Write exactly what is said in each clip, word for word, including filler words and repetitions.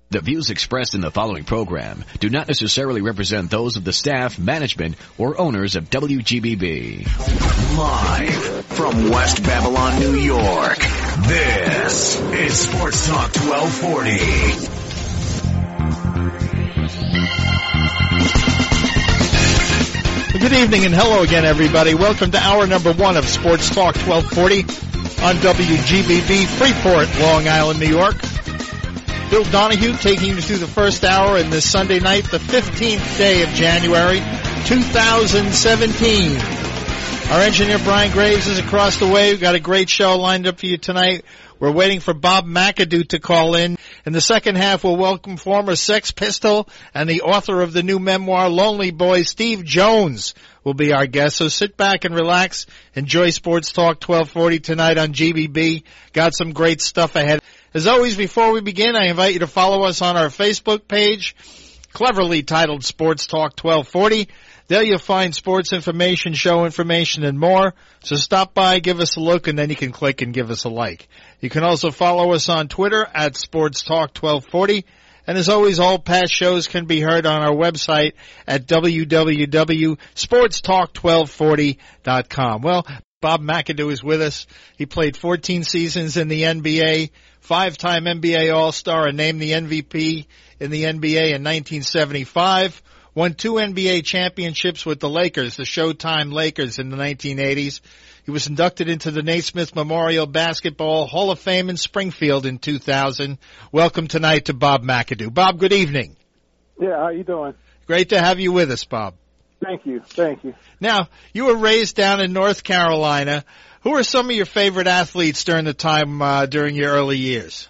The views expressed in the following program do not necessarily represent those of the staff, management, or owners of W G B B. Live from West Babylon, New York, this is Sports Talk twelve forty. Good evening and hello again, everybody. Welcome to hour number one of Sports Talk twelve forty on W G B B, Freeport, Long Island, New York. Bill Donahue taking you through the first hour in this Sunday night, the fifteenth day of January, two thousand seventeen. Our engineer Brian Graves is across the way. We've got a great show lined up for you tonight. We're waiting for Bob McAdoo to call in. In the second half, we'll welcome former Sex Pistol and the author of the new memoir, Lonely Boy, Steve Jones, will be our guest. So sit back and relax. Enjoy Sports Talk twelve forty tonight on G B B. Got some great stuff ahead. As always, before we begin, I invite you to follow us on our Facebook page, cleverly titled Sports Talk twelve forty. There you'll find sports information, show information, and more. So stop by, give us a look, and then you can click and give us a like. You can also follow us on Twitter at Sports Talk twelve forty. And as always, all past shows can be heard on our website at w w w dot sports talk twelve forty dot com. Well, Bob McAdoo is with us. He played fourteen seasons in the N B A, five-time N B A All-Star, and named the M V P in the N B A in nineteen seventy-five. Won two N B A championships with the Lakers, the Showtime Lakers, in the nineteen eighties. He was inducted into the Naismith Memorial Basketball Hall of Fame in Springfield in two thousand. Welcome tonight to Bob McAdoo. Bob, good evening. Yeah, how you doing? Great to have you with us, Bob. Thank you, thank you. Now, you were raised down in North Carolina. Who are some of your favorite athletes during the time, uh, during your early years?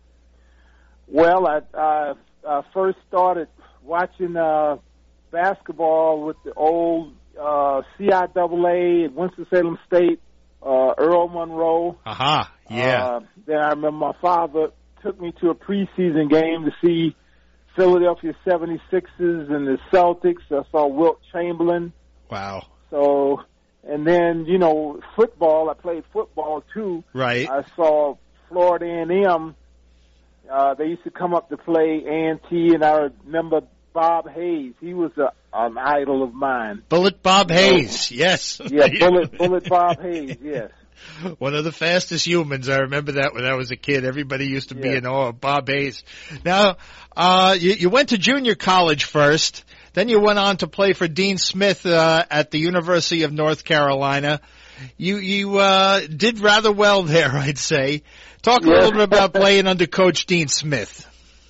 Well, I, I, I first started watching uh, basketball with the old uh, C I A A at Winston-Salem State, uh, Earl Monroe. Aha, uh-huh. yeah. Uh, then I remember my father took me to a preseason game to see Philadelphia seventy-sixers and the Celtics. I saw Wilt Chamberlain. Wow. So, and then, you know, football, I played football too. Right. I saw Florida A and M. Uh, they used to come up to play A and T, and I remember Bob Hayes. He was a, an idol of mine. Bullet Bob Hayes, yes. Yeah, Bullet, Bullet Bob Hayes, yes. One of the fastest humans. I remember that when I was a kid. Everybody used to be yeah. in awe of Bob Hayes. Now, uh, you, you went to junior college first. Then you went on to play for Dean Smith uh, at the University of North Carolina. You you uh, did rather well there, I'd say. Talk a yeah. little bit about playing under Coach Dean Smith.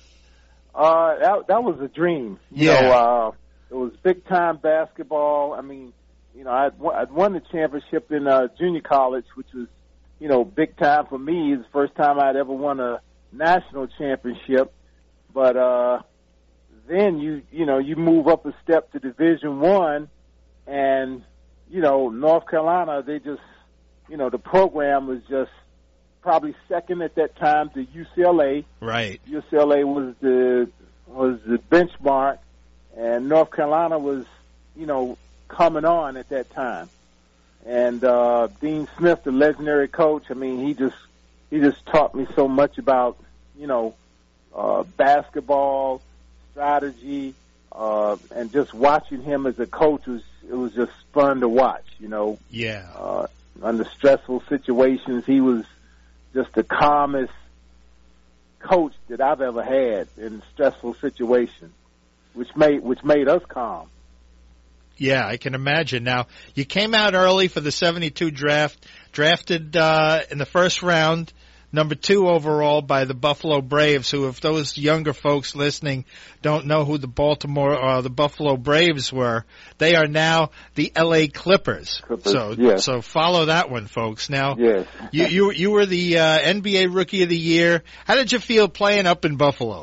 Uh, that, that was a dream. You yeah. know, uh, it was big-time basketball. I mean, you know, I'd, I'd won the championship in uh, junior college, which was, you know, big time for me. It's the first time I'd ever won a national championship. But uh, then you, you know, you move up a step to Division One, and you know, North Carolina, they just, you know, the program was just probably second at that time to U C L A. Right. U C L A was the was the benchmark, and North Carolina was, you know, coming on at that time. And uh, Dean Smith, the legendary coach, I mean, he just he just taught me so much about, you know, uh, basketball, strategy, uh, and just watching him as a coach was it was just fun to watch. You know, yeah. Uh, under stressful situations, he was just the calmest coach that I've ever had in stressful situations, which made which made us calm. Yeah, I can imagine. Now, you came out early for the seventy-two draft, drafted uh, in the first round, number two overall by the Buffalo Braves, who, if those younger folks listening don't know who the Baltimore or uh, the Buffalo Braves were, they are now the L A Clippers. Clippers so, yes. so follow that one, folks. Now, yes. you, you you were the uh, N B A Rookie of the Year. How did you feel playing up in Buffalo?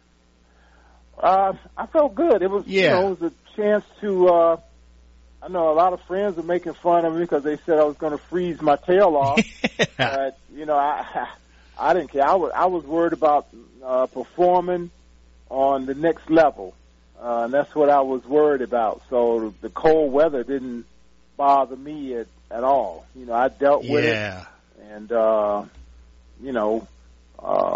Uh, I felt good. It was, yeah. you know, it was a chance to. Uh, I know a lot of friends were making fun of me because they said I was going to freeze my tail off. But you know, I I didn't care. I was I was worried about uh, performing on the next level, uh, and that's what I was worried about. So the cold weather didn't bother me at, at all. You know, I dealt with yeah. it, and uh, you know, um,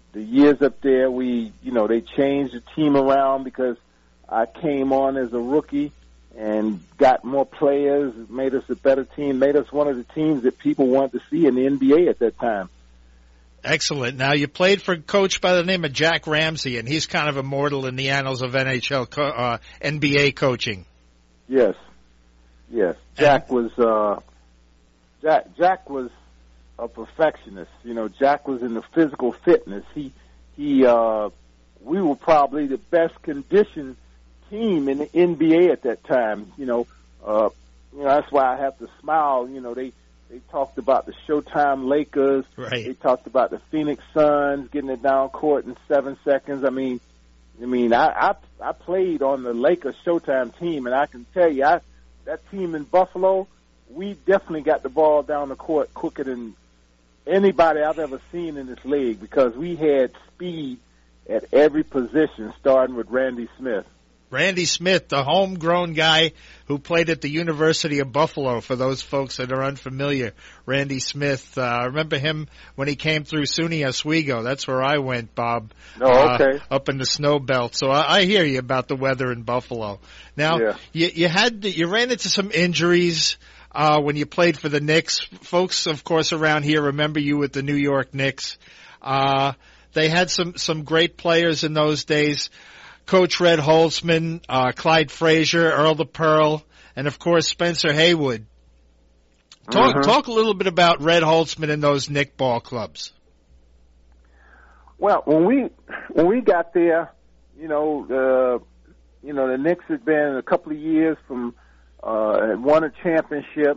the years up there, we, you know, they changed the team around because I came on as a rookie and got more players, made us a better team, made us one of the teams that people wanted to see in the N B A at that time. Excellent. Now, you played for a coach by the name of Jack Ramsey, and he's kind of immortal in the annals of N H L, co- uh, N B A coaching. Yes, yes. Jack was uh, Jack. Jack was a perfectionist. You know, Jack was in the physical fitness. He he. Uh, we were probably the best conditioned team in the N B A at that time. You know, uh, you know that's why I have to smile. You know, they. They talked about the Showtime Lakers. Right. They talked about the Phoenix Suns getting it down court in seven seconds. I mean, I mean, I I, I played on the Lakers Showtime team, and I can tell you, I, that team in Buffalo, we definitely got the ball down the court quicker than anybody I've ever seen in this league because we had speed at every position, starting with Randy Smith. Randy Smith, the homegrown guy who played at the University of Buffalo, for those folks that are unfamiliar. Randy Smith, uh, I remember him when he came through SUNY Oswego. That's where I went, Bob. Oh, okay. Uh, up in the snow belt. So I, I hear you about the weather in Buffalo. Now, yeah. you, you had, you ran into some injuries, uh, when you played for the Knicks. Folks, of course, around here remember you with the New York Knicks. Uh, they had some, some great players in those days. Coach Red Holtzman, uh, Clyde Frazier, Earl the Pearl, and of course Spencer Haywood. Talk mm-hmm. talk a little bit about Red Holtzman and those Knick ball clubs. Well, when we when we got there, you know, uh, you know, the Knicks had been a couple of years from uh, had won a championship,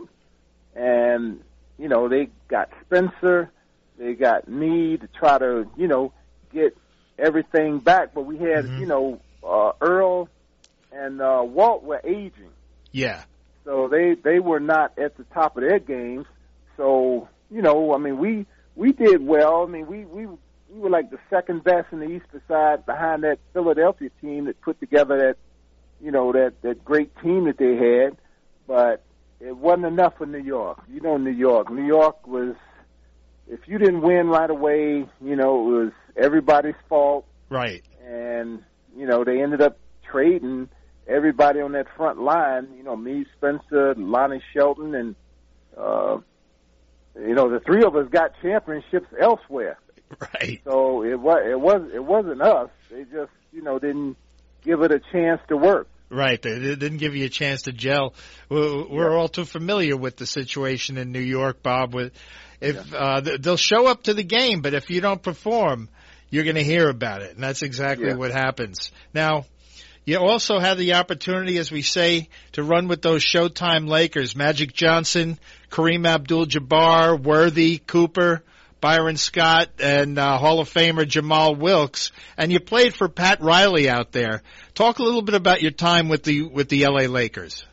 and you know they got Spencer, they got me to try to you know get everything back, but we had, mm-hmm. you know, uh, Earl and uh, Walt were aging. Yeah. So they, they were not at the top of their games. So, you know, I mean, we, we did well. I mean, we, we, we were like the second best in the East side behind that Philadelphia team that put together that, you know, that, that great team that they had. But it wasn't enough for New York. You know, New York. New York was, if you didn't win right away, you know, it was everybody's fault. Right. And, you know, they ended up trading everybody on that front line, you know, me, Spencer, Lonnie Shelton, and, uh, you know, the three of us got championships elsewhere. Right. So it was, it was, it wasn't us. They just, you know, didn't give it a chance to work. Right. They didn't give you a chance to gel. We're, we're yeah. all too familiar with the situation in New York, Bob. With if yeah. uh, they'll show up to the game, but if you don't perform, you're going to hear about it, and that's exactly yeah. what happens. Now, you also had the opportunity, as we say, to run with those Showtime Lakers: Magic Johnson, Kareem Abdul-Jabbar, Worthy, Cooper, Byron Scott, and uh, Hall of Famer Jamal Wilkes. And you played for Pat Riley out there. Talk a little bit about your time with the with the L A Lakers.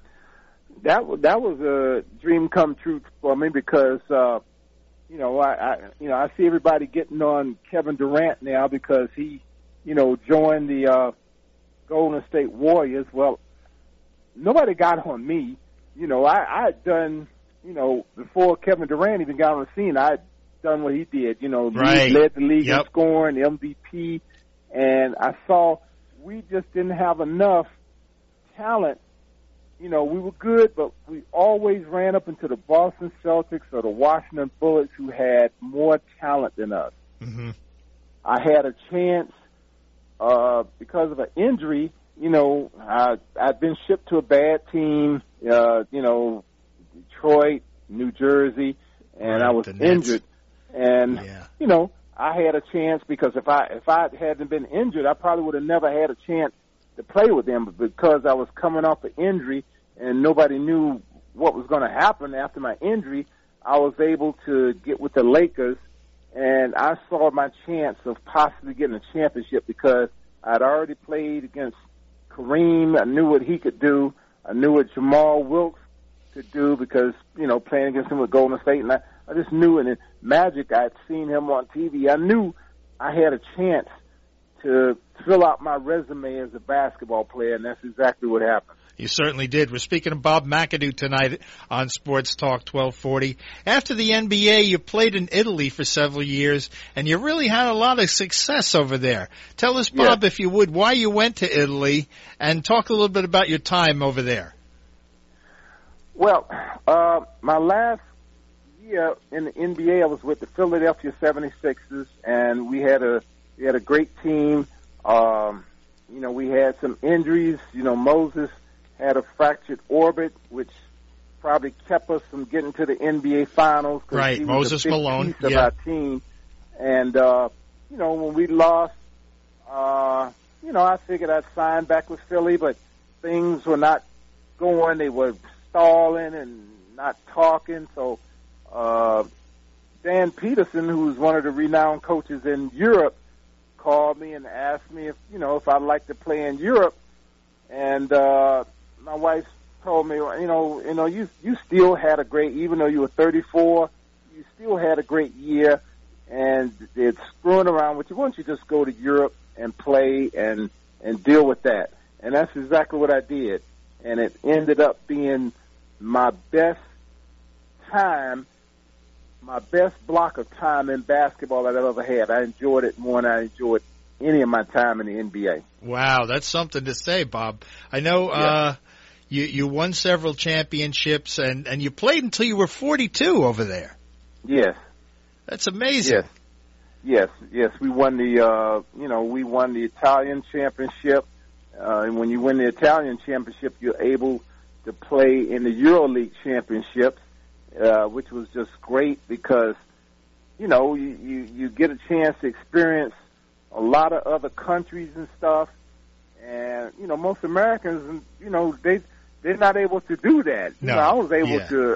That that was a dream come true for me because uh, you know I, I you know I see everybody getting on Kevin Durant now because he you know joined the uh, Golden State Warriors. Well, nobody got on me. You know I I had done you know before Kevin Durant even got on the scene. I had done what he did. You know right. he led the league yep. in scoring, M V P, and I saw. We just didn't have enough talent. You know, we were good, but we always ran up into the Boston Celtics or the Washington Bullets who had more talent than us. Mm-hmm. I had a chance uh, because of an injury. You know, I, I'd been shipped to a bad team, uh, you know, Detroit, New Jersey, and right, I was injured. And, yeah. you know, I had a chance because if I if I hadn't been injured, I probably would have never had a chance to play with them. But because I was coming off an injury and nobody knew what was going to happen after my injury, I was able to get with the Lakers, and I saw my chance of possibly getting a championship because I'd already played against Kareem. I knew what he could do. I knew what Jamal Wilkes could do because, you know, playing against him with Golden State, and I, I just knew, and in Magic, I'd seen him on T V. I knew I had a chance to fill out my resume as a basketball player, and that's exactly what happened. You certainly did. We're speaking of Bob McAdoo tonight on Sports Talk twelve forty. After the N B A, you played in Italy for several years, and you really had a lot of success over there. Tell us, Bob, yeah. if you would, why you went to Italy, and talk a little bit about your time over there. Well, uh, my last year in the N B A, I was with the Philadelphia seventy-sixers, and we had a we had a great team. Um, you know, we had some injuries. You know, Moses had a fractured orbit, which probably kept us from getting to the N B A Finals. Right, he was Moses a big Malone. Piece of yeah. our team, and uh, you know, when we lost, uh, you know, I figured I'd sign back with Philly, but things were not going. They were stalling and not talking. So uh, Dan Peterson, who's one of the renowned coaches in Europe, called me and asked me if you know if I'd like to play in Europe, and uh, my wife told me, you know, you know, you you still had a great, even though you were thirty-four, you still had a great year, and it's screwing around with you. Why don't you just go to Europe and play and and deal with that? And that's exactly what I did, and it ended up being my best time, my best block of time in basketball that I've ever had. I enjoyed it more than I enjoyed any of my time in the N B A. Wow, that's something to say, Bob. I know yeah. uh, you you won several championships, and, and you played until you were forty-two over there. Yes. That's amazing. Yes, yes, yes. We won the, uh, you know, we won the Italian championship. Uh, and when you win the Italian championship, you're able to play in the EuroLeague championships, uh, which was just great because, you know, you, you, you get a chance to experience a lot of other countries and stuff. And, you know, most Americans, you know, they, they're not able to do that. No. You know, I was able yeah. to,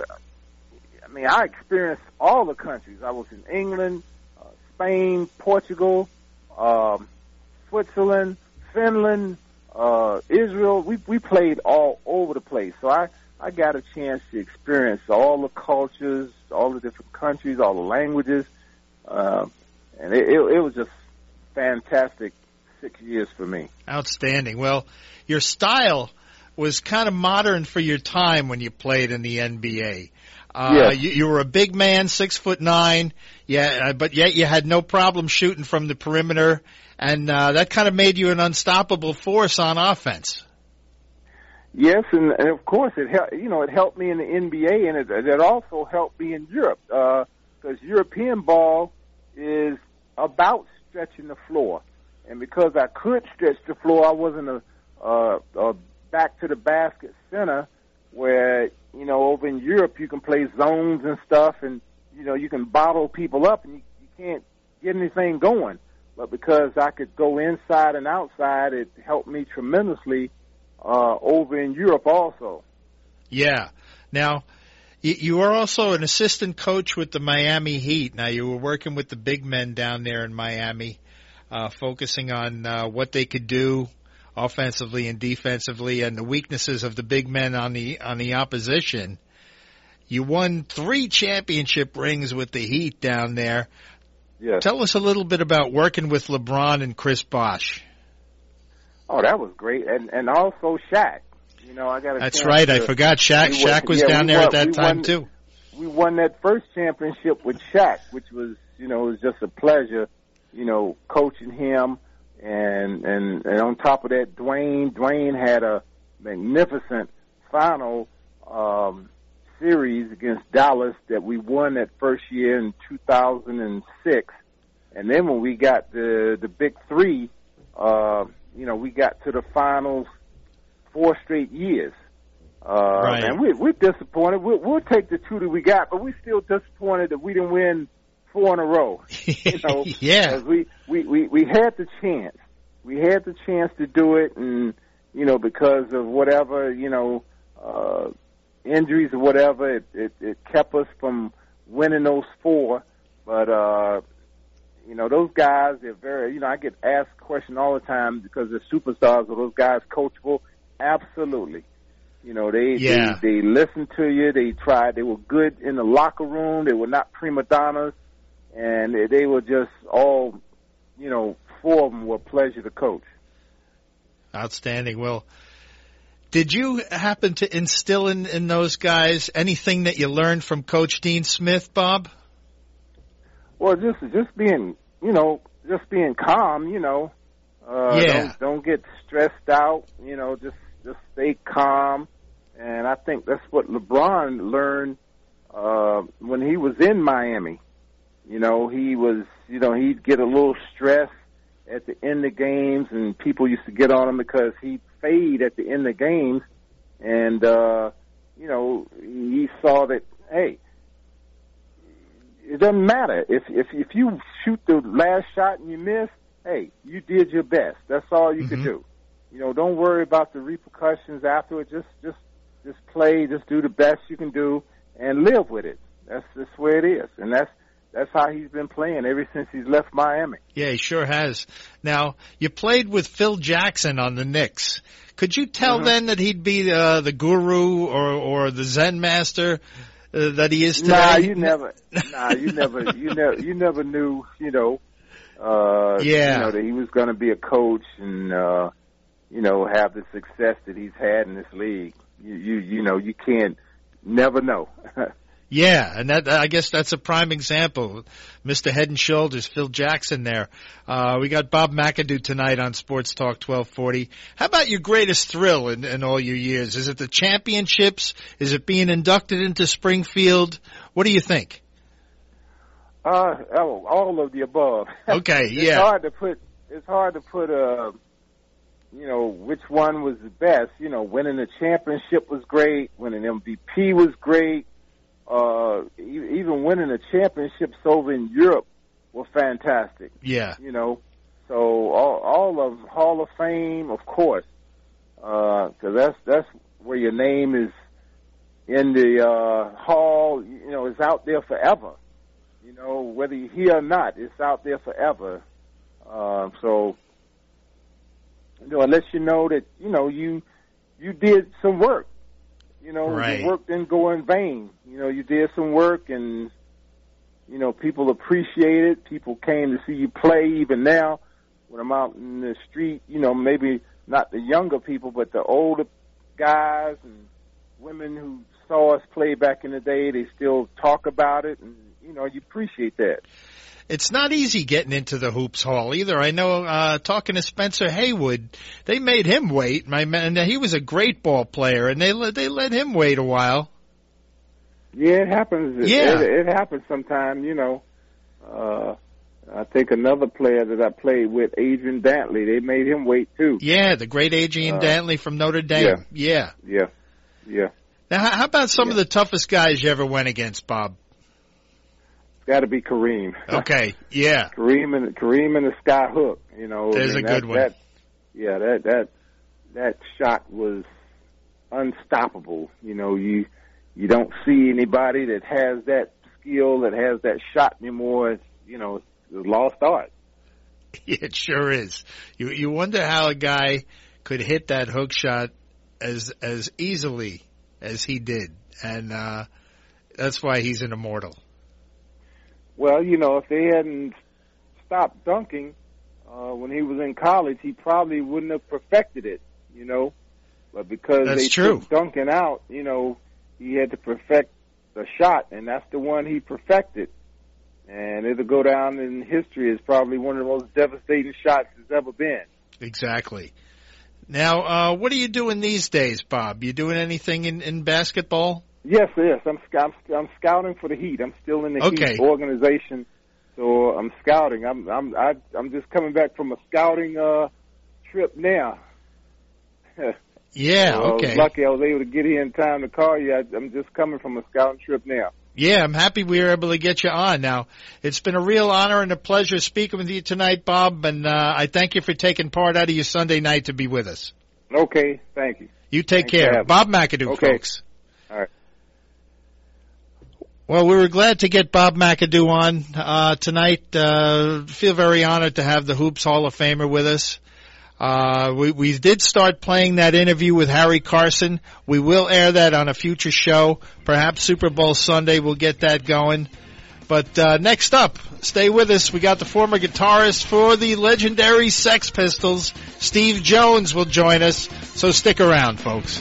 I mean, I experienced all the countries. I was in England, uh, Spain, Portugal, um, Switzerland, Finland, uh, Israel. We, we played all over the place. So I, I got a chance to experience all the cultures, all the different countries, all the languages. Uh, and it, it, it was just fantastic six years for me. Outstanding. Well, your style was kind of modern for your time when you played in the N B A. Uh, yes. you, you were a big man, six foot nine, yeah, but yet you had no problem shooting from the perimeter, and uh, that kind of made you an unstoppable force on offense. Yes, and, and of course it helped. You know, it helped me in the N B A, and it, it also helped me in Europe because uh, European ball is about stretching the floor, and because I could stretch the floor, I wasn't a, a, a back to the basket center where, you know, over in Europe you can play zones and stuff, and you know you can bottle people up, and you, you can't get anything going. But because I could go inside and outside, it helped me tremendously uh, over in Europe also. Yeah. Now, you were also an assistant coach with the Miami Heat. Now, you were working with the big men down there in Miami, uh, focusing on uh, what they could do offensively and defensively, and the weaknesses of the big men on the on the opposition. You won three championship rings with the Heat down there. Yes. Tell us a little bit about working with LeBron and Chris Bosh. Oh, that was great, and and also Shaq. You know, I got. A That's chance right. to, I forgot Shaq. We Shaq won, was yeah, down there won, at that time won, too. We won that first championship with Shaq, which was, you know, it was just a pleasure, you know, coaching him, and and and on top of that, Dwayne. Dwayne had a magnificent final um, series against Dallas that we won that first year in two thousand six, and then when we got the the big three, uh, you know, we got to the finals four straight years. Uh, right. And we, we're disappointed. We'll, we'll take the two that we got, but we're still disappointed that we didn't win four in a row. You know, yeah. We, we, we, we had the chance. We had the chance to do it, and, you know, because of whatever, you know, uh, injuries or whatever, it, it, it kept us from winning those four. But, uh, you know, those guys, they're very, you know, I get asked questions all the time because they're superstars. Are those guys coachable? Absolutely. You know, they, yeah. they, they listened to you. They tried. They were good in the locker room. They were not prima donnas. And they, they were just all, you know, four of them were a pleasure to coach. Outstanding. Well, Did you happen to instill in, in those guys anything that you learned from Coach Dean Smith, Bob? Well, just just being, you know, just being calm, you know. Uh, yeah. Don't, don't get stressed out, you know, just, just stay calm. And I think that's what LeBron learned uh, when he was in Miami. You know, he was, you know, he'd get a little stressed at the end of games, and people used to get on him because he'd fade at the end of games. And, uh, you know, he saw that, hey, it doesn't matter. If, if, if you shoot the last shot and you miss, hey, you did your best. That's all you mm-hmm. could do. You know, don't worry about the repercussions afterward. Just, just, just play. Just do the best you can do and live with it. That's just where it is, and that's that's how he's been playing ever since he's left Miami. Yeah, he sure has. Now, you played with Phil Jackson on the Knicks. Could you tell mm-hmm. then that he'd be uh, the guru or or the Zen master uh, that he is today? Nah, you never. Nah, you never. You never. You never knew. You know. Uh, yeah. You know that he was going to be a coach and uh, you know have the success that he's had in this league. You you you know you can't never know. Yeah, and that I guess that's a prime example. Mister Head and Shoulders, Phil Jackson there. Uh, we got Bob McAdoo tonight on Sports Talk twelve forty. How about your greatest thrill in, in all your years? Is it the championships? Is it being inducted into Springfield? What do you think? Uh, oh, all of the above. Okay, it's yeah. hard to put. It's hard to put. Uh, you know, which one was the best? You know, winning the championship was great. Winning M V P was great. Uh, even winning the championships over in Europe were fantastic. Yeah. You know, so all, all of Hall of Fame, of course, because uh, that's that's where your name is in the uh, hall. You know, it's out there forever. You know, whether you're here or not, it's out there forever. Uh, so, you know, it lets you know that you know you you did some work. You know, right. Your work didn't go in vain. You know, you did some work, and, you know, people appreciate it. People came to see you play. Even now, when I'm out in the street, you know, maybe not the younger people, but the older guys and women who saw us play back in the day, they still talk about it, and, you know, you appreciate that. It's not easy getting into the Hoops Hall either. I know, uh, talking to Spencer Haywood, they made him wait. My man, he was a great ball player, and they let, they let him wait a while. Yeah, it happens. Yeah. It, it happens sometimes, you know. Uh, I think another player that I played with, Adrian Dantley, they made him wait too. Yeah, the great Adrian uh, Dantley from Notre Dame. Yeah. Yeah. Yeah. yeah. Now, how about some yeah. of the toughest guys you ever went against, Bob? Got to be Kareem. Okay, yeah. Kareem and Kareem and the sky hook. You know, there's I mean, a good that, one. That, yeah, that that that shot was unstoppable. You know, you you don't see anybody that has that skill, that has that shot anymore. It's, you know, it's a lost art. It sure is. You you wonder how a guy could hit that hook shot as as easily as he did, and uh, that's why he's an immortal. Well, you know, if they hadn't stopped dunking uh, when he was in college, he probably wouldn't have perfected it, you know. But because that's they true. took dunking out, you know, he had to perfect the shot, and that's the one he perfected. And it'll go down in history as probably one of the most devastating shots there's ever been. Exactly. Now, uh, what are you doing these days, Bob? You doing anything in, in basketball? Yes, yes. I'm, I'm I'm scouting for the Heat. I'm still in the okay. Heat organization, so I'm scouting. I'm I'm I, I'm just coming back from a scouting uh, trip now. yeah. So okay. I was lucky I was able to get here in time to call you. I, I'm just coming from a scouting trip now. Yeah, I'm happy we were able to get you on. Now, it's been a real honor and a pleasure speaking with you tonight, Bob, and uh, I thank you for taking part out of your Sunday night to be with us. Okay, thank you. You take Thanks care. Bob McAdoo, okay. folks. All right. Well, we were glad to get Bob McAdoo on uh, tonight. Uh, feel very honored to have the Hoops Hall of Famer with us. Uh, we, we did start playing that interview with Harry Carson. We will air that on a future show. Perhaps Super Bowl Sunday we'll get that going. But uh, next up, stay with us. We got the former guitarist for the legendary Sex Pistols, Steve Jones, will join us. So stick around, folks.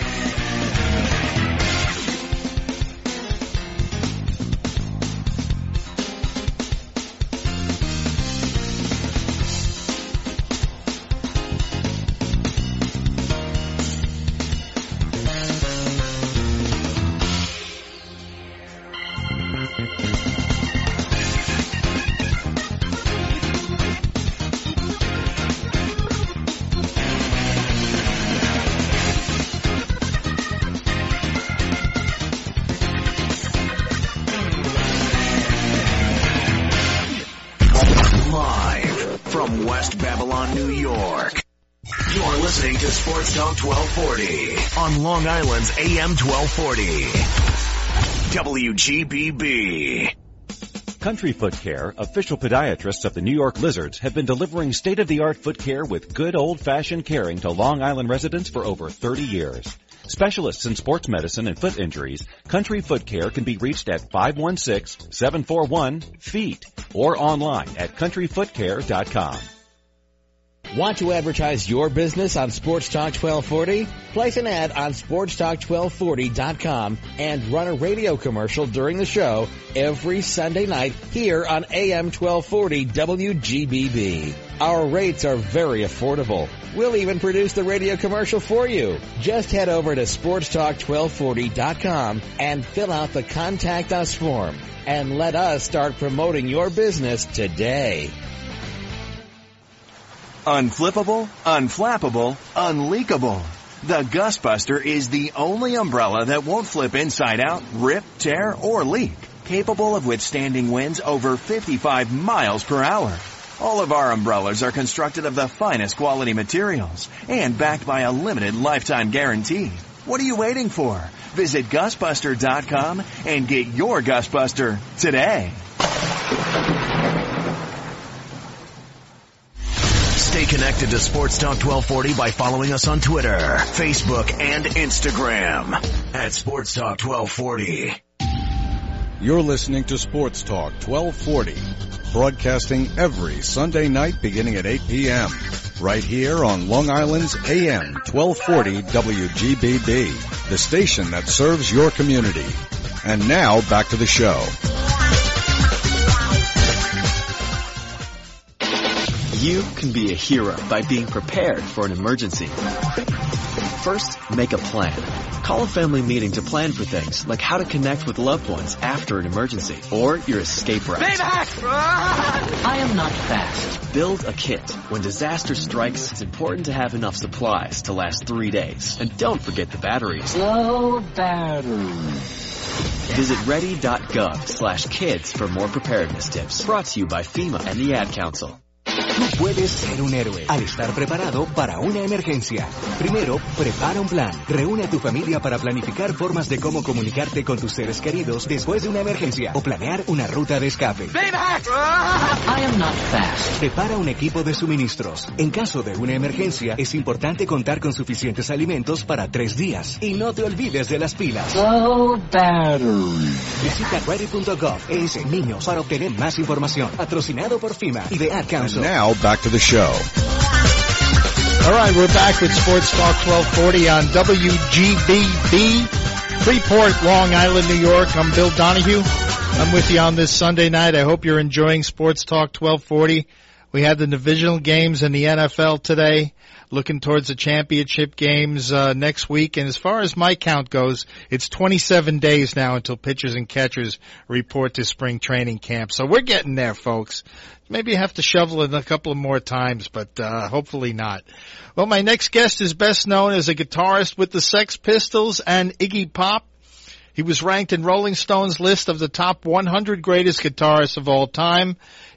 twelve forty on Long Island's A M twelve forty. W G B B. Country Foot Care, official podiatrists of the New York Lizards, have been delivering state-of-the-art foot care with good old-fashioned caring to Long Island residents for over thirty years. Specialists in sports medicine and foot injuries, Country Foot Care can be reached at five one six, seven four one, F E E T or online at country foot care dot com. Want to advertise your business on Sports Talk twelve forty? Place an ad on sports talk twelve forty dot com and run a radio commercial during the show every Sunday night here on A M twelve forty W G B B. Our rates are very affordable. We'll even produce the radio commercial for you. Just head over to sports talk twelve forty dot com and fill out the Contact Us form and let us start promoting your business today. Unflippable, unflappable, unleakable. The Gustbuster is the only umbrella that won't flip inside out, rip, tear, or leak. Capable of withstanding winds over fifty-five miles per hour. All of our umbrellas are constructed of the finest quality materials and backed by a limited lifetime guarantee. What are you waiting for? Visit Gustbuster dot com and get your Gustbuster today. Stay connected to Sports Talk twelve forty by following us on Twitter, Facebook, and Instagram at Sports Talk twelve forty. You're listening to Sports Talk twelve forty, broadcasting every Sunday night beginning at eight p.m. right here on Long Island's A M twelve forty W G B B, the station that serves your community. And now back to the show. You can be a hero by being prepared for an emergency. First, make a plan. Call a family meeting to plan for things like how to connect with loved ones after an emergency or your escape route. I am not fast. Build a kit. When disaster strikes, it's important to have enough supplies to last three days. And don't forget the batteries. Low battery. Visit ready dot gov slash kids for more preparedness tips. Brought to you by FEMA and the Ad Council. Tú puedes ser un héroe al estar preparado para una emergencia. Primero, prepara un plan. Reúne a tu familia para planificar formas de cómo comunicarte con tus seres queridos después de una emergencia o planear una ruta de escape. I am not fast. Prepara un equipo de suministros. En caso de una emergencia, es importante contar con suficientes alimentos para tres días. Y no te olvides de las pilas. Low battery. Visita ready punto gov slash niños para obtener más información. Patrocinado por FEMA y The Ad Council. And now, back to the show. All right, we're back with Sports Talk twelve forty on W G B B, Freeport, Long Island, New York. I'm Bill Donahue. I'm with you on this Sunday night. I hope you're enjoying Sports Talk twelve forty. We had the divisional games in the N F L today, looking towards the championship games uh, next week. And as far as my count goes, it's twenty-seven days now until pitchers and catchers report to spring training camp. So we're getting there, folks. Maybe you have to shovel it a couple of more times, but uh hopefully not. Well, my next guest is best known as a guitarist with the Sex Pistols and Iggy Pop. He was ranked in Rolling Stone's list of the top one hundred greatest guitarists of all time.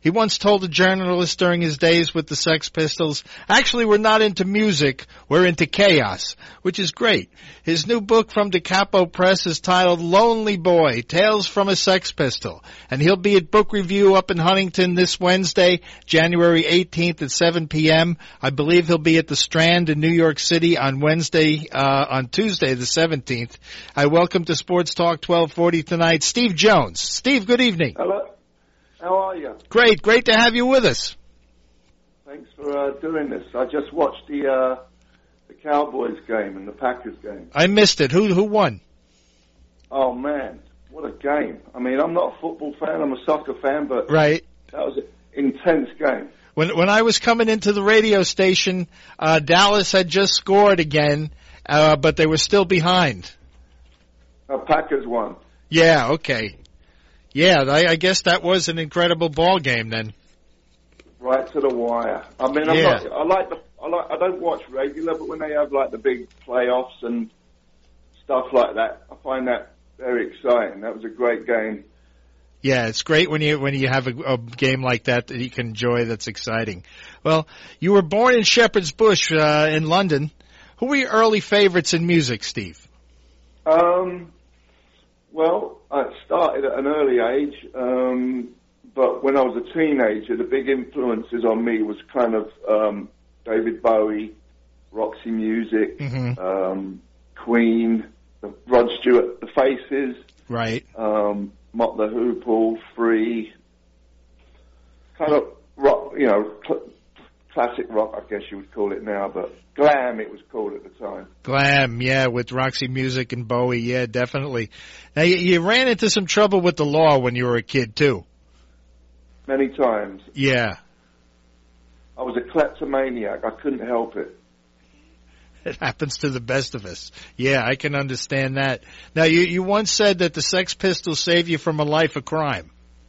He once told a journalist during his days with the Sex Pistols, actually, we're not into music, we're into chaos, which is great. His new book from Da Capo Press is titled Lonely Boy, Tales from a Sex Pistol. And he'll be at Book Review up in Huntington this Wednesday, January eighteenth at seven p.m. I believe he'll be at the Strand in New York City on Wednesday, uh, on Tuesday the seventeenth. I welcome to Sports Talk twelve forty tonight, Steve Jones. Steve, good evening. Hello. How are you? Great, great to have you with us. Thanks for uh, doing this. I just watched the uh, the Cowboys game and the Packers game. I missed it. Who who won? Oh man, what a game! I mean, I'm not a football fan. I'm a soccer fan, but right, that was an intense game. When when I was coming into the radio station, uh, Dallas had just scored again, uh, but they were still behind. Uh, Packers won. Yeah. Okay. Yeah, I, I guess that was an incredible ball game then. Right to the wire. I mean, I'm yeah. not, I like the. I like. I don't watch regular, but when they have like the big playoffs and stuff like that, I find that very exciting. That was a great game. Yeah, it's great when you when you have a, a game like that that you can enjoy. That's exciting. Well, you were born in Shepherd's Bush uh, in London. Who were your early favorites in music, Steve? Um. Well, I started at an early age, um, but when I was a teenager, the big influences on me was kind of um, David Bowie, Roxy Music, mm-hmm. um, Queen, Rod Stewart, The Faces, right, um, Mott the Hoople, Free, kind of rock, you know, cl- classic rock, I guess you would call it now, but glam it was called at the time. Glam, yeah, with Roxy Music and Bowie, yeah, definitely. Now, you, you ran into some trouble with the law when you were a kid, too. Many times. Yeah. I was a kleptomaniac. I couldn't help it. It happens to the best of us. Yeah, I can understand that. Now, you, you once said that the Sex Pistols saved you from a life of crime.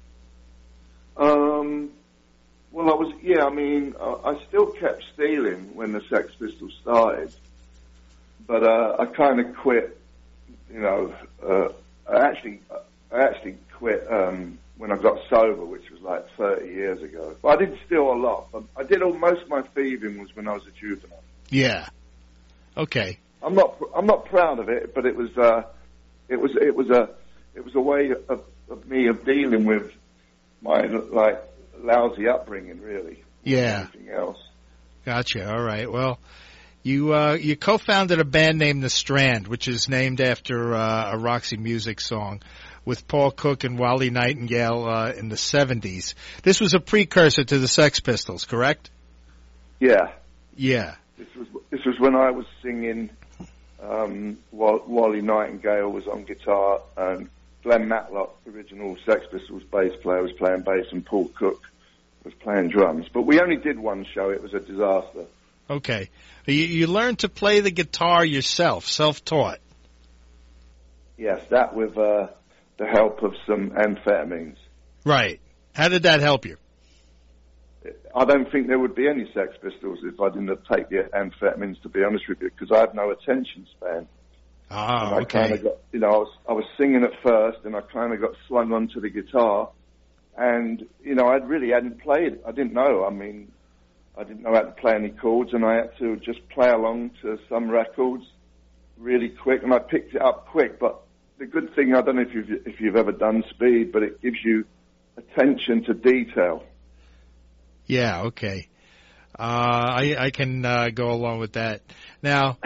Um... Well, I was, yeah, I mean, uh, I still kept stealing when the Sex Pistols started, but uh, I kind of quit, you know, uh, I actually, I actually quit um, when I got sober, which was like thirty years ago. But I didn't steal a lot. But I did all, most of my thieving was when I was a juvenile. Yeah. Okay. I'm not, I'm not proud of it, but it was, uh, it was, it was a, it was a way of, of me of dealing with my, like, lousy upbringing, really. Yeah. Anything else. Gotcha. All right. Well, you uh, you co-founded a band named The Strand, which is named after uh, a Roxy Music song, with Paul Cook and Wally Nightingale uh, in the seventies. This was a precursor to the Sex Pistols, correct? Yeah. Yeah. This was this was when I was singing. Um, Wally Nightingale was on guitar, and Glenn Matlock, original Sex Pistols bass player, was playing bass, and Paul Cook was playing drums. But we only did one show. It was a disaster. Okay. You, you learned to play the guitar yourself, self-taught. Yes, that with uh, the help of some amphetamines. Right. How did that help you? I don't think there would be any Sex Pistols if I didn't take the amphetamines, to be honest with you, because I have no attention span. Ah, I okay. kind of got, you know, I was, I was singing at first, and I kind of got slung onto the guitar, and you know, I really hadn't played. I didn't know. I mean, I didn't know how to play any chords, and I had to just play along to some records really quick, and I picked it up quick. But the good thing, I don't know if you've if you've ever done speed, but it gives you attention to detail. Yeah. Okay. Uh, I, I can uh, go along with that. Now,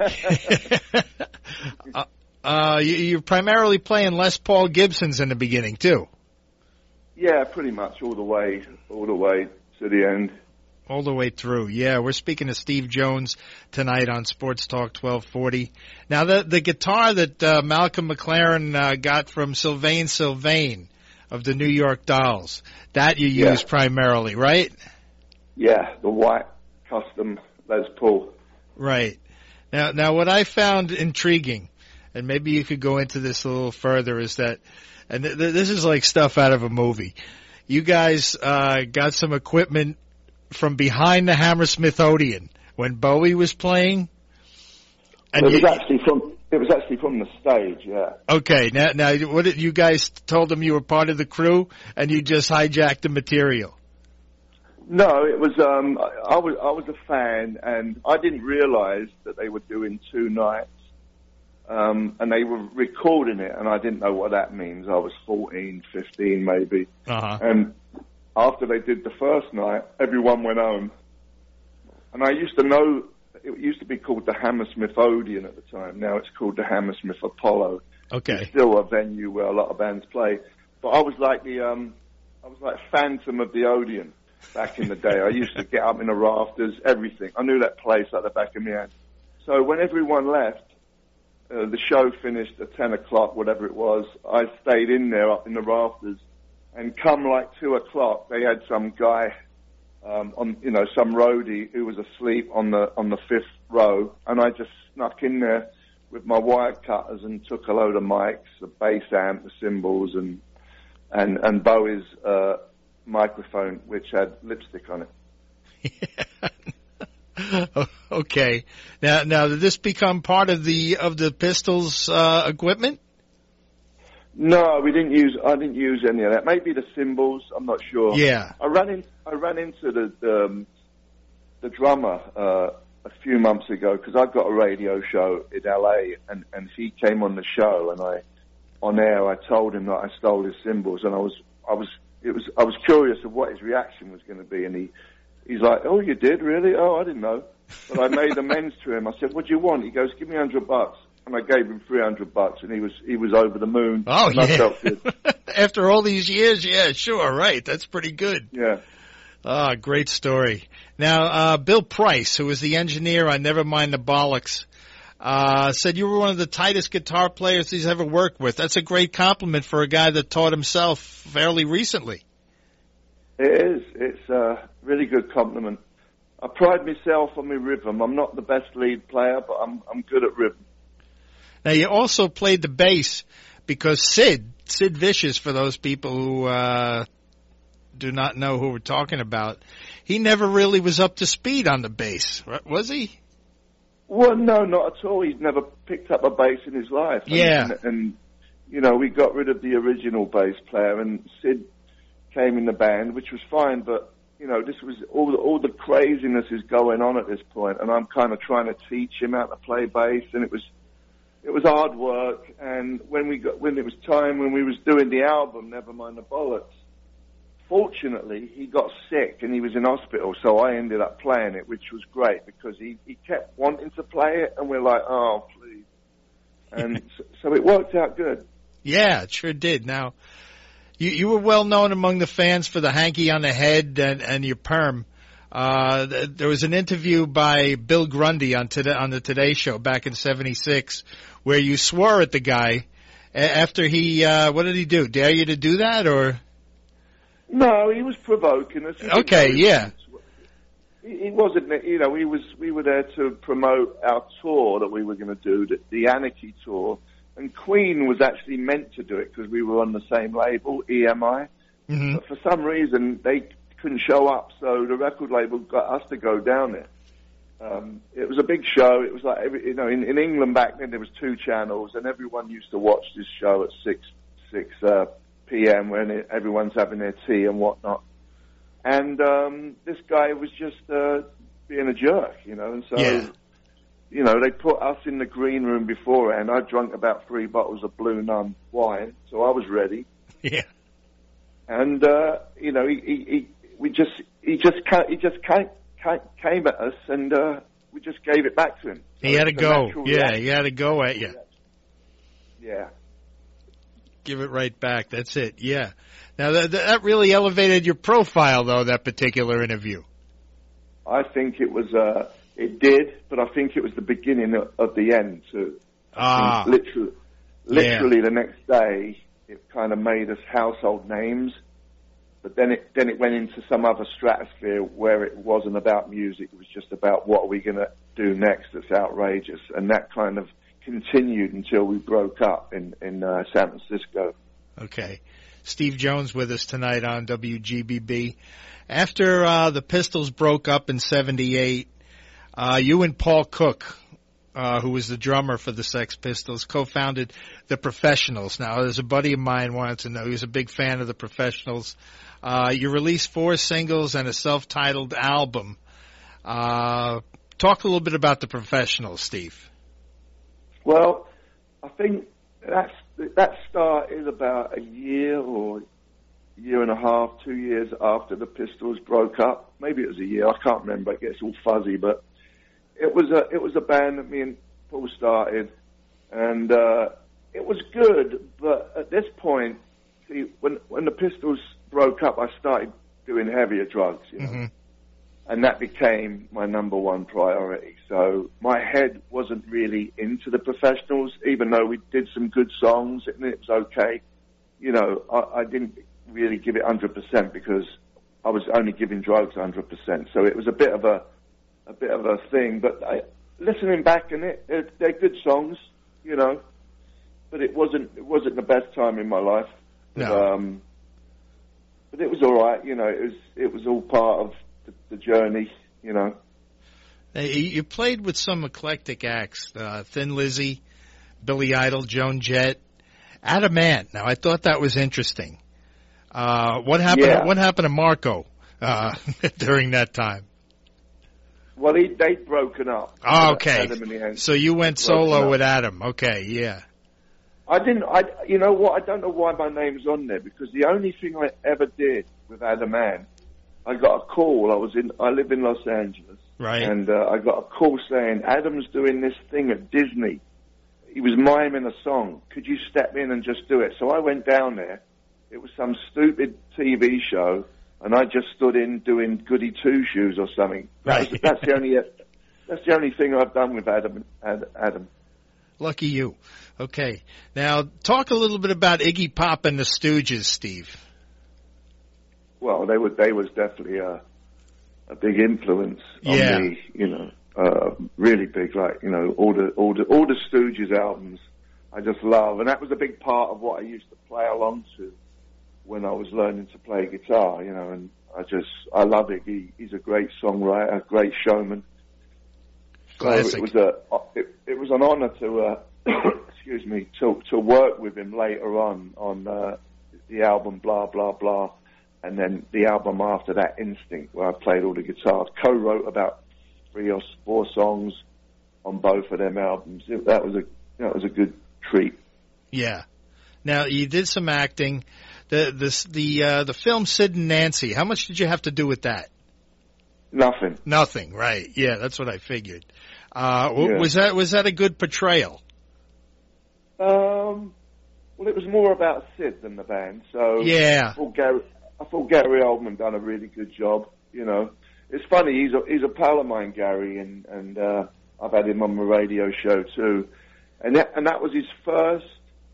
uh, uh, you, you're primarily playing Les Paul Gibsons in the beginning, too. Yeah, pretty much all the way, all the way to the end. All the way through. Yeah, we're speaking to Steve Jones tonight on Sports Talk twelve forty. Now, the the guitar that uh, Malcolm McLaren uh, got from Sylvain Sylvain of the New York Dolls, that you yeah. use primarily, right? Yeah, the white custom Les Paul. Right. Now, now what I found intriguing, and maybe you could go into this a little further, is that, and th- th- this is like stuff out of a movie. You guys uh, got some equipment from behind the Hammersmith Odeon when Bowie was playing. And it was you, actually from it was actually from the stage. Yeah. Okay. Now, now, what did you guys told them you were part of the crew, and you just hijacked the material? No, it was. Um, I, I was. I was a fan, and I didn't realise that they were doing two nights, um, and they were recording it, and I didn't know what that means. I was fourteen, fifteen, maybe. Uh-huh. And after they did the first night, everyone went home, and I used to know. It used to be called the Hammersmith Odeon at the time. Now it's called the Hammersmith Apollo. Okay. It's still a venue where a lot of bands play, but I was like the. Um, I was like Phantom of the Odeon. Back in the day, I used to get up in the rafters, everything. I knew that place like the back of my hand. So when everyone left, uh, the show finished at ten o'clock, whatever it was. I stayed in there up in the rafters, and come like two o'clock, they had some guy, um, on you know, some roadie who was asleep on the on the fifth row, and I just snuck in there with my wire cutters and took a load of mics, the bass amp, the cymbals, and and and Bowie's. Uh, microphone which had lipstick on it. Okay. Now, now did this become part of the of the Pistols uh, equipment? No, we didn't use. I didn't use any of that. Maybe the cymbals. I'm not sure. Yeah. I ran in. I ran into the the, um, the drummer uh, a few months ago because I've got a radio show in L A and and he came on the show and I on air I told him that I stole his cymbals and I was I was. It was. I was curious of what his reaction was going to be, and he, he's like, "Oh, you did, really? Oh, I didn't know." But I made amends to him. I said, "What do you want?" He goes, "Give me a hundred bucks," and I gave him three hundred bucks, and he was he was over the moon. Oh, and yeah. I felt good. After all these years, yeah, sure, right. That's pretty good. Yeah. Ah, great story. Now, uh, Bill Price, who was the engineer on Nevermind the Bollocks, uh, said you were one of the tightest guitar players he's ever worked with. That's a great compliment for a guy that taught himself fairly recently. It is. It's a really good compliment. I pride myself on my rhythm. I'm not the best lead player, but I'm I'm good at rhythm. Now, you also played the bass because Sid, Sid Vicious, for those people who uh, do not know who we're talking about, he never really was up to speed on the bass, was he? Well, no, not at all. He's never picked up a bass in his life. And, yeah. And, and, you know, we got rid of the original bass player, and Sid came in the band, which was fine, but, you know, this was all the, all the craziness is going on at this point, and I'm kind of trying to teach him how to play bass, and it was it was hard work. And when we got when it was time when we was doing the album, Nevermind the Bollocks, fortunately he got sick and he was in hospital, so I ended up playing it, which was great because he he kept wanting to play it, and we're like, oh please, and so, so it worked out good. Yeah, it sure did. Now. You, you were well known among the fans for the hanky on the head and, and your perm. Uh, th- there was an interview by Bill Grundy on today, on the Today Show back in seventy-six where you swore at the guy a- after he, uh, what did he do? Dare you to do that or? No, he was provoking us. He okay, yeah. He, he wasn't, you know, he was, we were there to promote our tour that we were going to do, the, the Anarchy tour. And Queen was actually meant to do it because we were on the same label, E M I. Mm-hmm. But for some reason, they couldn't show up, so the record label got us to go down there. Um, it was a big show. It was like, every, you know, in, in England back then there was two channels, and everyone used to watch this show at six six uh, p m when it, everyone's having their tea and whatnot. And um, this guy was just uh, being a jerk, you know, and so. Yeah. You know, they put us in the green room beforehand. I drank about three bottles of Blue Nun wine, so I was ready. Yeah. And uh, you know, he, he, he we just he just came, he just came, came at us, and uh, we just gave it back to him. So he had to go. Yeah, reaction. he had to go at you. Yeah. Give it right back. That's it. Yeah. Now that that really elevated your profile, though. That particular interview. I think it was. Uh, It did, but I think it was the beginning of, of the end too. Ah. Literally, literally yeah. the next day, it kind of made us household names. But then it then it went into some other stratosphere where it wasn't about music. It was just about what are we going to do next that's outrageous. And that kind of continued until we broke up in, in uh, San Francisco. Okay. Steve Jones with us tonight on W G B B. After uh, the Pistols broke up in seventy-eight, Uh, you and Paul Cook, uh, who was the drummer for the Sex Pistols, co-founded the Professionals. Now, there's a buddy of mine wanted to know, he was a big fan of the Professionals. Uh, you released four singles and a self-titled album. Uh, talk a little bit about The Professionals, Steve. Well, I think that's, that started about a year or year and a half, two years after the Pistols broke up. Maybe it was a year. I can't remember. It gets all fuzzy, but it was a it was a band that me and Paul started, and uh, it was good. But at this point, see, when when the Pistols broke up, I started doing heavier drugs, you know. Mm-hmm. And that became my number one priority. So my head wasn't really into the Professionals, even though we did some good songs and it was okay. You know, I, I didn't really give it one hundred percent because I was only giving drugs one hundred percent. So it was a bit of a a bit of a thing. But I, listening back in it, it, they're good songs, you know. But it wasn't it wasn't the best time in my life. No. But, um, but it was all right, you know. It was it was all part of the, the journey, you know. You played with some eclectic acts, uh, Thin Lizzy, Billy Idol, Joan Jett, Adam Ant. Now, I thought that was interesting. Uh, what happened? Yeah. What happened to Marco uh, during that time? Well, he, they'd broken up. Oh, okay. Adam and the So you went solo with Adam. Okay, yeah. I didn't. I, you know what? I don't know why my name's on there because the only thing I ever did with Adam Ant, I got a call. I was in. I live in Los Angeles, right? And uh, I got a call saying Adam's doing this thing at Disney. He was miming a song. Could you step in and just do it? So I went down there. It was some stupid T V show, and I just stood in doing Goody Two Shoes or something. That was, that's the only. That's the only thing I've done with Adam. Adam. Lucky you. Okay. Now, talk a little bit about Iggy Pop and the Stooges, Steve. Well, they were they was definitely a a big influence on yeah. me, you know, uh, really big. Like you know, all the all the all the Stooges albums, I just love, and that was a big part of what I used to play along to when I was learning to play guitar, you know. And I just I love Iggy. He's a great songwriter, a great showman. Classic. So it was a it, it was an honor to uh, excuse me to to work with him later on on uh, the album Blah Blah Blah, and then the album after that, Instinct, where I played all the guitars. Co-wrote about three or four songs on both of them albums. It, that was a that was a good treat. Yeah. Now you did some acting. The this the uh, the film Sid and Nancy. How much did you have to do with that? Nothing. Nothing, right? Yeah, that's what I figured. Uh, yeah. Was that was that a good portrayal? Um, well, it was more about Sid than the band. So yeah, I thought Gary, I thought Gary Oldman done a really good job. You know, it's funny. He's a he's a pal of mine, Gary, and and uh, I've had him on my radio show too. And that and that was his first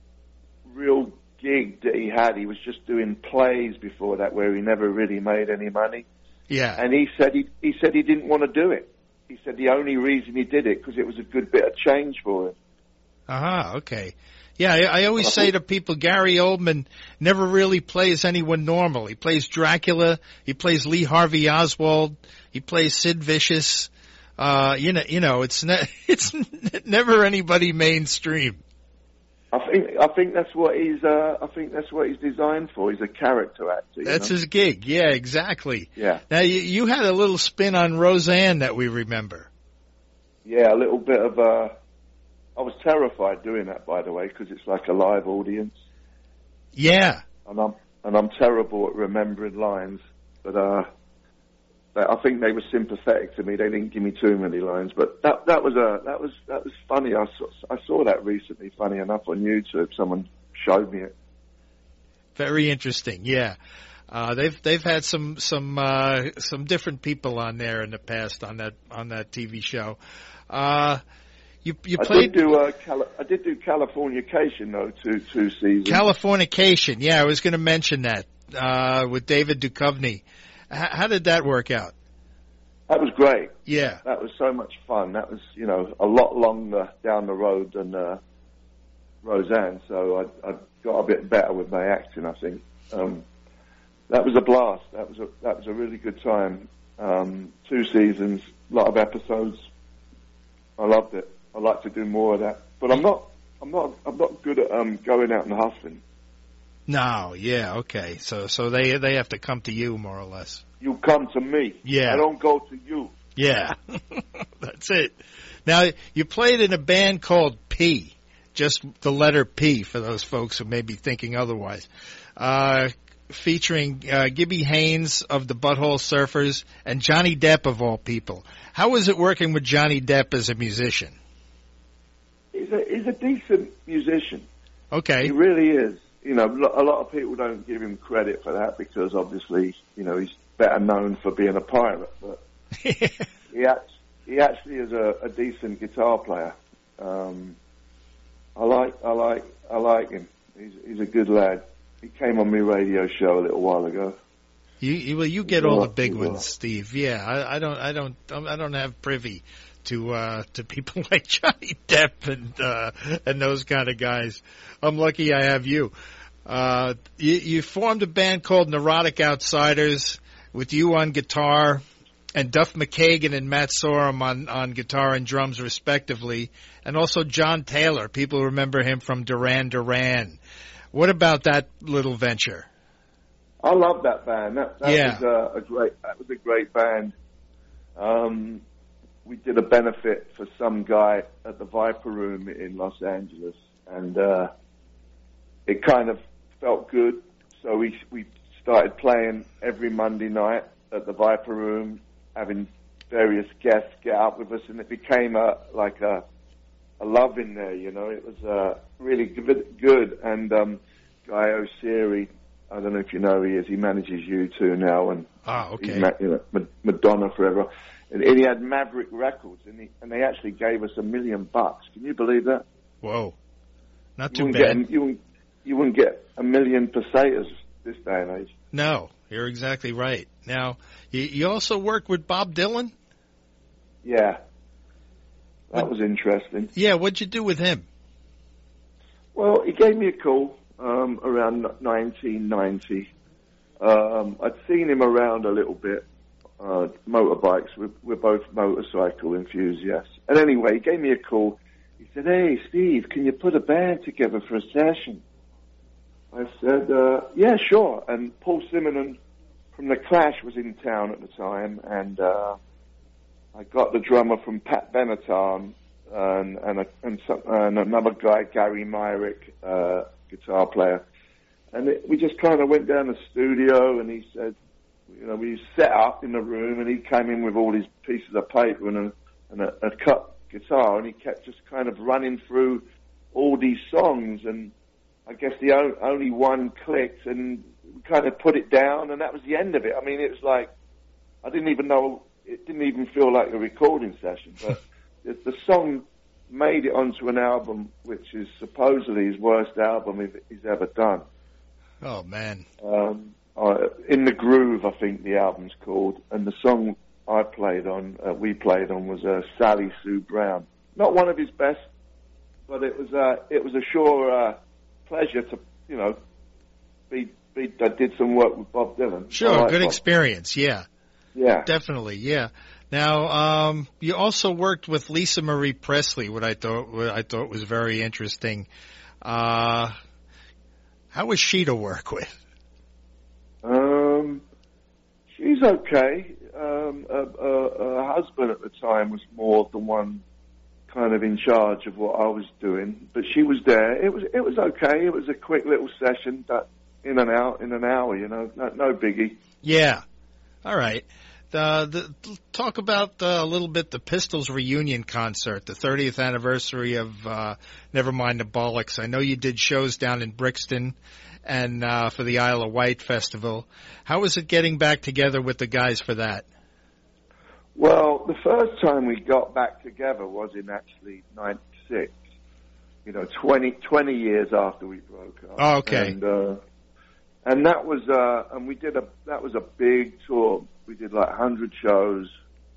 real gig that he had. He was just doing plays before that, where he never really made any money. Yeah. And he said he he said he didn't want to do it. He said the only reason he did it because it was a good bit of change for him. Uh-huh, okay. Yeah, I, I always say to people, Gary Oldman never really plays anyone normal. He plays Dracula, he plays Lee Harvey Oswald, he plays Sid Vicious. Uh, you know, you know, it's ne- it's never anybody mainstream. I think I think that's what he's uh, I think that's what he's designed for. He's a character actor. That's know? his gig. Yeah, exactly. Yeah. Now you, you had a little spin on Roseanne that we remember. Yeah, a little bit of. Uh, I was terrified doing that, by the way, because it's like a live audience. Yeah. And I'm and I'm terrible at remembering lines, but uh, I think they were sympathetic to me. They didn't give me too many lines, but that that was a that was that was funny. I saw, I saw that recently. Funny enough, on YouTube, someone showed me it. Very interesting. Yeah, uh, they've they've had some some uh, some different people on there in the past on that on that T V show. Uh, you you played. I did do uh, Cali- I did do Californication though, two two seasons. Californication. Yeah, I was going to mention that uh, with David Duchovny. H- how did that work out? That was great. Yeah. That was so much fun. That was, you know, a lot longer down the road than uh, Roseanne, so I, I got a bit better with my acting, I think. Um, that was a blast. That was a, that was a really good time. Um, two seasons, a lot of episodes. I loved it. I'd like to do more of that. But I'm not, I'm not, I'm not good at um, going out and huffing. No, yeah, okay. So so they they have to come to you more or less. You come to me. Yeah. I don't go to you. Yeah. That's it. Now, you played in a band called P, just the letter P for those folks who may be thinking otherwise, uh, featuring uh, Gibby Haynes of the Butthole Surfers and Johnny Depp of all people. How was it working with Johnny Depp as a musician? He's a, he's a decent musician. Okay. He really is. You know, a lot of people don't give him credit for that because obviously, you know, he's better known for being a pirate, but he, act, he actually is a, a decent guitar player. Um, I like, I like, I like him. He's, he's a good lad. He came on my radio show a little while ago. You, you well, you get all the big ones, Steve. Yeah, I, I don't, I don't, I don't have privy to uh, to people like Johnny Depp and uh, and those kind of guys. I'm lucky I have you. Uh, you. You formed a band called Neurotic Outsiders with you on guitar and Duff McKagan and Matt Sorum on, on guitar and drums respectively, and also John Taylor. People remember him from Duran Duran. What about that little venture? I love that band. That, that yeah. was a, a great. That was a great band. Um, we did a benefit for some guy at the Viper Room in Los Angeles, and uh, it kind of felt good. So we we started playing every Monday night at the Viper Room, having various guests get up with us, and it became a like a a love in there. You know, it was uh, really good. good. And um, Guy O'Siri, I don't know if you know who he is. He manages U two now, and ah, okay, he's, you know, Madonna forever. And, and he had Maverick Records, and, he, and they actually gave us a million bucks. Can you believe that? Whoa, not you too bad. Get, you wouldn't you wouldn't get a million pesetas this day and age. No, you're exactly right. Now, you, you also work with Bob Dylan? Yeah, that what, was interesting. Yeah, what'd you do with him? Well, he gave me a call um, around nineteen ninety. Um, I'd seen him around a little bit, uh, motorbikes. We're, we're both motorcycle enthusiasts. And anyway, he gave me a call. He said, "Hey, Steve, can you put a band together for a session?" I said, uh, yeah, sure. And Paul Simonon from The Clash was in town at the time, and uh, I got the drummer from Pat Benatar and, and, a, and, some, and another guy, Gary Myrick, uh, guitar player. And it, we just kind of went down the studio, and he said, you know, we set up in the room, and he came in with all these pieces of paper and a, and a, a cut guitar, and he kept just kind of running through all these songs, and I guess the o- only one clicked, and we kind of put it down, and that was the end of it. I mean, it was like, I didn't even know, it didn't even feel like a recording session, but the, the song made it onto an album, which is supposedly his worst album he's ever done. Oh, man. Um, uh, In the Groove, I think the album's called, and the song I played on, uh, we played on, was uh, Sally Sue Brown. Not one of his best, but it was, uh, it was a sure uh, pleasure to, you know, be, be, I did some work with Bob Dylan. Sure, like good Bob. experience, yeah. Yeah. Definitely, yeah. Now, um, you also worked with Lisa Marie Presley, what I thought, what I thought was very interesting. Uh, how was she to work with? Um, she's okay. Um, uh, uh, her husband at the time was more the one kind of in charge of what I was doing, but she was there. It was it was okay. It was a quick little session, that in and out in an hour. You know, no, no biggie. Yeah. All right. The, the, talk about uh, a little bit the Pistols reunion concert, the thirtieth anniversary of uh, Nevermind the Bollocks. I know you did shows down in Brixton and uh, for the Isle of Wight Festival. How was it getting back together with the guys for that? Well, the first time we got back together was in actually ninety-six. You know, twenty, twenty years after we broke up. Oh, okay. And, uh, and that was, uh, and we did a, that was a big tour. We did like one hundred shows,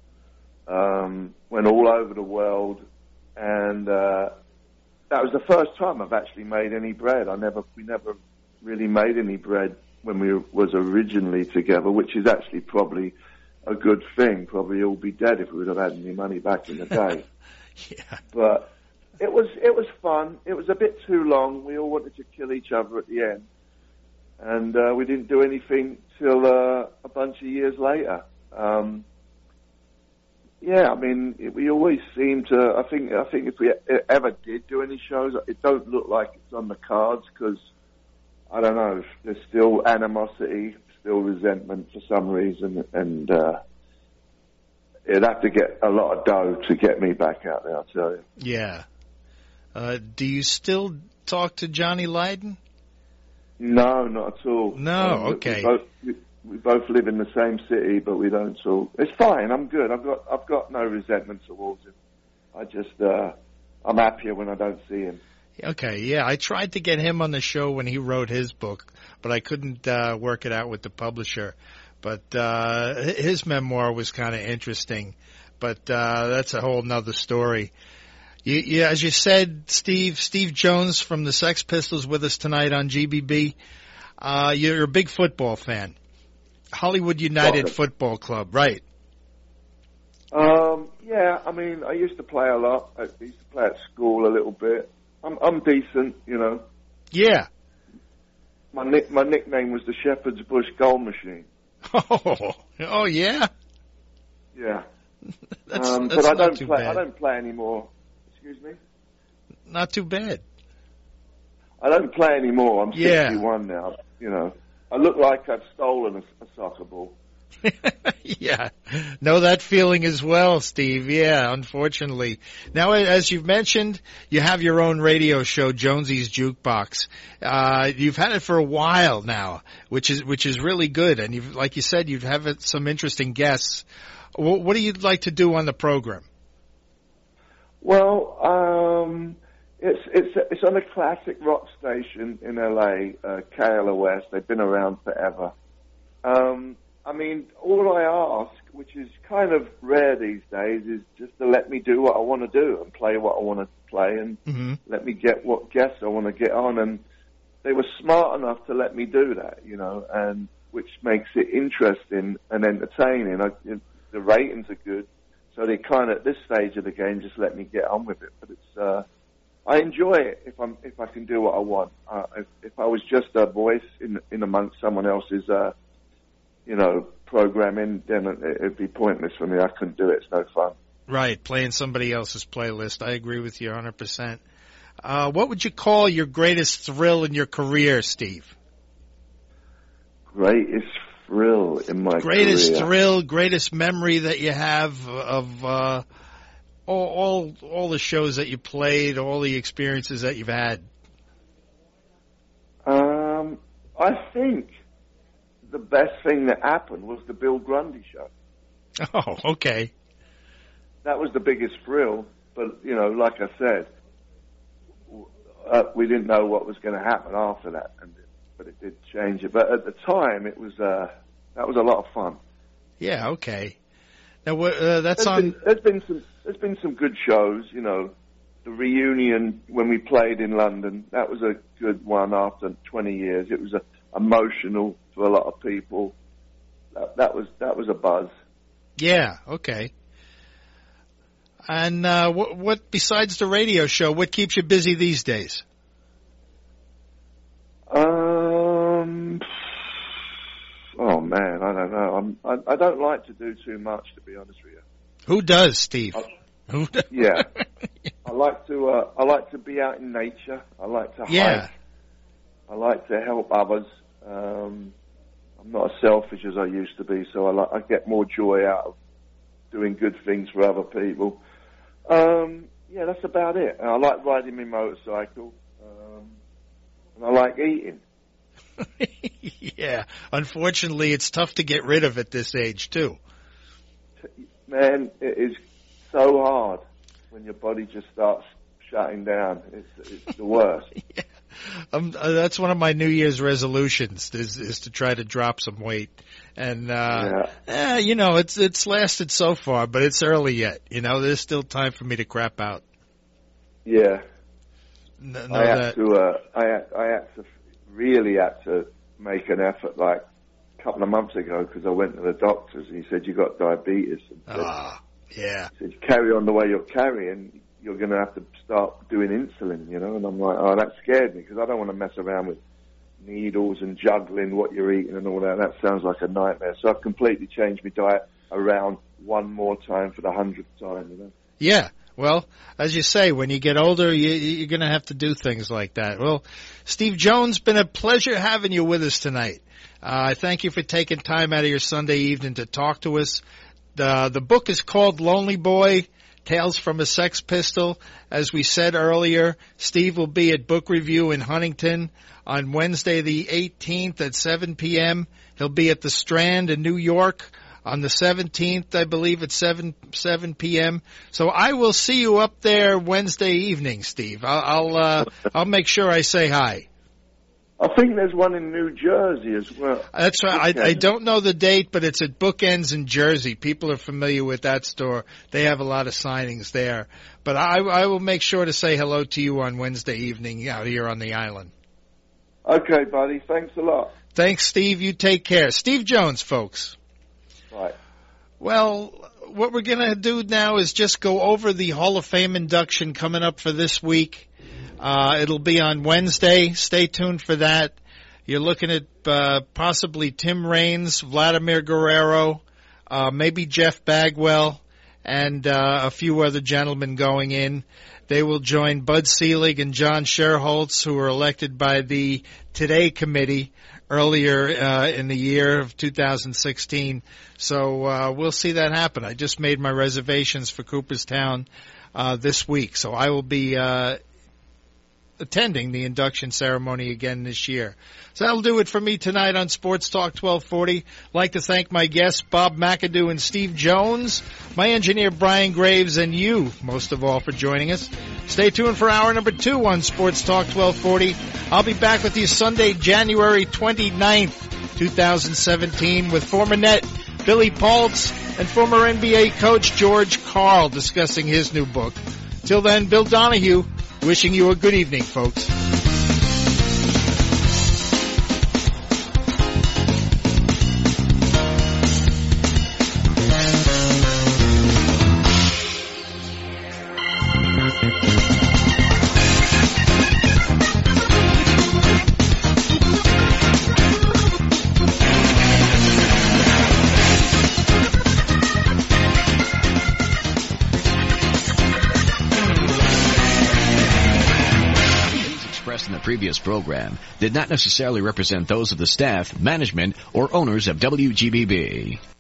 um, went all over the world, and uh, that was the first time I've actually made any bread. I never, we never really made any bread when we was originally together, which is actually probably a good thing. Probably all be dead if we would have had any money back in the day. Yeah. But it was it was fun. It was a bit too long. We all wanted to kill each other at the end. and uh, we didn't do anything till uh, a bunch of years later. Um, yeah, I mean, it, we always seem to. I think. I think if we ever did do any shows, it don't look like it's on the cards because I don't know. There's still animosity, still resentment for some reason, and uh, it'd have to get a lot of dough to get me back out there. I'll tell you. Yeah. Uh, do you still talk to Johnny Lydon? No, not at all. No, um, okay. We both, we, we both live in the same city, but we don't talk. It's fine. I'm good. I've got I've got no resentment towards him. I just uh, I'm happier when I don't see him. Okay, yeah. I tried to get him on the show when he wrote his book, but I couldn't uh, work it out with the publisher. But uh, his memoir was kind of interesting, but uh, that's a whole nother story. You, you, as you said, Steve, Steve Jones from the Sex Pistols with us tonight on G B B. Uh, you're a big football fan. Hollywood United Soccer. Football Club, right? Um, yeah, I mean, I used to play a lot. I used to play at school a little bit. I'm, I'm decent, you know. Yeah. My nick, my nickname was the Shepherd's Bush Goal Machine. Oh, oh yeah. Yeah. that's, um, that's but I not don't too play. bad. I don't play anymore. Excuse me. Not too bad. I don't play anymore. I'm Yeah. sixty-one now. You know, I look like I've stolen a, a soccer ball. Yeah. Know that feeling as well, Steve. Yeah, unfortunately. Now, as you've mentioned, you have your own radio show, Jonesy's Jukebox. Uh, you've had it for a while now, which is, which is really good. And you've, like you said, you've had some interesting guests. What, what do you like to do on the program? Well, um, it's it's it's on a classic rock station in L A, uh, K L O S. They've been around forever. Um, I mean, all I ask, which is kind of rare these days, is just to let me do what I want to do and play what I want to play, and mm-hmm. let me get what guests I want to get on. And they were smart enough to let me do that, you know, and which makes it interesting and entertaining. I, it, the ratings are good. So they kind of, at this stage of the game, just let me get on with it. But it's, uh, I enjoy it if I'm, if I can do what I want. Uh, if, if I was just a voice in, in amongst someone else's, uh, you know, programming, then it, it'd be pointless for me. I couldn't do it. It's no fun. Right, playing somebody else's playlist. I agree with you one hundred percent. Uh, what would you call your greatest thrill in your career, Steve? Greatest thrill in my greatest career. thrill, greatest memory that you have of uh, all, all all the shows that you played, all the experiences that you've had. Um, I think the best thing that happened was the Bill Grundy show. Oh, okay. That was the biggest thrill, but you know, like I said, uh, we didn't know what was going to happen after that, and but it did change it. But at the time, it was uh, that was a lot of fun. Yeah, okay. Now uh, that's there's on. Been, there's been some. There's been some good shows. You know, the reunion when we played in London. That was a good one after twenty years. It was a, emotional for a lot of people. That, that was that was a buzz. Yeah. Okay. And uh, what, what besides the radio show? What keeps you busy these days? Um. Oh man, I don't know. I'm, I I don't like to do too much, to be honest with you. Who does, Steve? I, Who does? Yeah. I like to. Uh, I like to be out in nature. I like to Yeah. hike. I like to help others. Um, I'm not as selfish as I used to be, so I like. I get more joy out of doing good things for other people. Um, yeah, that's about it. And I like riding my motorcycle, um, and I like eating. Yeah, unfortunately, it's tough to get rid of at this age too. Man, it is so hard when your body just starts shutting down. It's, it's the worst. Yeah. Um, uh, that's one of my New Year's resolutions is, is to try to drop some weight. And, uh, yeah. eh, you know, it's, it's lasted so far, but it's early yet. You know, there's still time for me to crap out. Yeah. N- know I had that. to, uh, I had, I had to, really had to make an effort like a couple of months ago because I went to the doctors and he said, you got diabetes. And said, Ah, yeah. He said, carry on the way you're carrying, you're going to have to start doing insulin, you know. And I'm like, oh, that scared me because I don't want to mess around with needles and juggling what you're eating and all that. That sounds like a nightmare. So I've completely changed my diet around one more time for the hundredth time, you know. Yeah. Well, as you say, when you get older, you, you're going to have to do things like that. Well, Steve Jones, been a pleasure having you with us tonight. Uh, I thank you for taking time out of your Sunday evening to talk to us. The, the book is called Lonely Boy, Tales from a Sex Pistol. As we said earlier, Steve will be at Book Review in Huntington on Wednesday the eighteenth at seven p.m. He'll be at the Strand in New York on the seventeenth, I believe, at seven p.m. So I will see you up there Wednesday evening, Steve. I'll I'll, uh, I'll make sure I say hi. I think there's one in New Jersey as well. That's right. I, I don't know the date, but it's at Bookends in Jersey. People are familiar with that store. They have a lot of signings there. But I, I will make sure to say hello to you on Wednesday evening out here on the island. Okay, buddy. Thanks a lot. Thanks, Steve. You take care. Steve Jones, folks. Right. Well, what we're going to do now is just go over the Hall of Fame induction coming up for this week. Uh, it'll be on Wednesday. Stay tuned for that. You're looking at uh, possibly Tim Raines, Vladimir Guerrero, uh, maybe Jeff Bagwell, and uh, a few other gentlemen going in. They will join Bud Selig and John Sherholtz, who were elected by the Today Committee earlier uh, in the year of two thousand sixteen. So uh, we'll see that happen. I just made my reservations for Cooperstown uh, this week, so I will be uh, attending the induction ceremony again this year. So that'll do it for me tonight on Sports Talk twelve forty. I'd like to thank my guests, Bob McAdoo and Steve Jones, my engineer, Brian Graves, and you, most of all, for joining us. Stay tuned for hour number two on Sports Talk twelve forty. I'll be back with you Sunday, January twenty-ninth, twenty seventeen, with former Net Billy Paltz and former N B A coach George Karl discussing his new book. Till then, Bill Donahue wishing you a good evening, folks. Previous program did not necessarily represent those of the staff, management, or owners of W G B B.